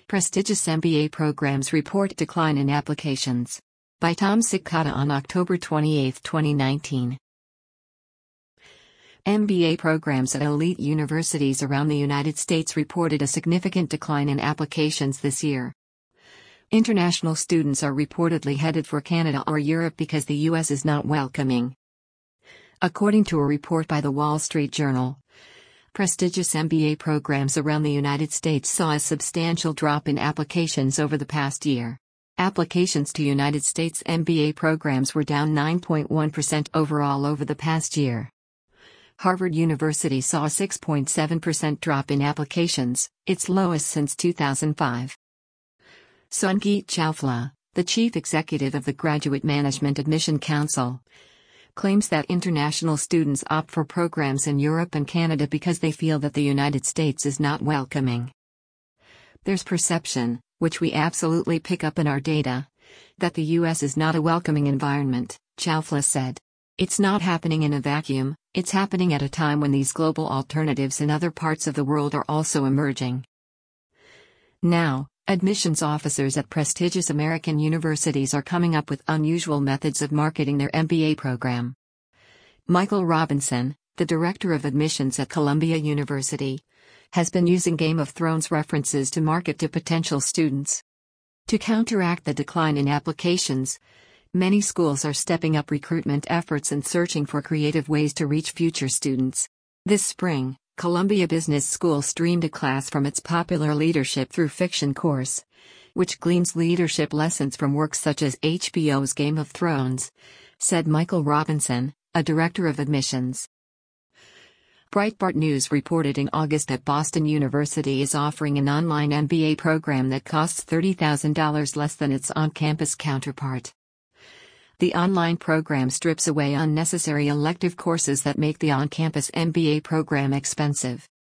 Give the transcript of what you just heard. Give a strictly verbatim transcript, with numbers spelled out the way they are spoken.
Prestigious M B A programs report decline in applications. By Tom Sikkota on October twenty-eighth, twenty nineteen. M B A programs at elite universities around the United States reported a significant decline in applications this year. International students are reportedly headed for Canada or Europe because the U S is not welcoming. According to a report by the Wall Street Journal, prestigious M B A programs around the United States saw a substantial drop in applications over the past year. Applications to United States M B A programs were down nine point one percent overall over the past year. Harvard University saw a six point seven percent drop in applications, its lowest since two thousand five. Sangeet Chawla, the chief executive of the Graduate Management Admission Council, claims that international students opt for programs in Europe and Canada because they feel that the United States is not welcoming. There's perception, which we absolutely pick up in our data, that the U S is not a welcoming environment, Chawla said. It's not happening in a vacuum, it's happening at a time when these global alternatives in other parts of the world are also emerging. Now, admissions officers at prestigious American universities are coming up with unusual methods of marketing their M B A program. Michael Robinson, the director of admissions at Columbia University, has been using Game of Thrones references to market to potential students. To counteract the decline in applications, many schools are stepping up recruitment efforts and searching for creative ways to reach future students. This spring, Columbia Business School streamed a class from its popular Leadership Through Fiction course, which gleans leadership lessons from works such as H B O's Game of Thrones, said Michael Robinson, a director of admissions. Breitbart News reported in August that Boston University is offering an online M B A program that costs thirty thousand dollars less than its on-campus counterpart. The online program strips away unnecessary elective courses that make the on-campus M B A program expensive.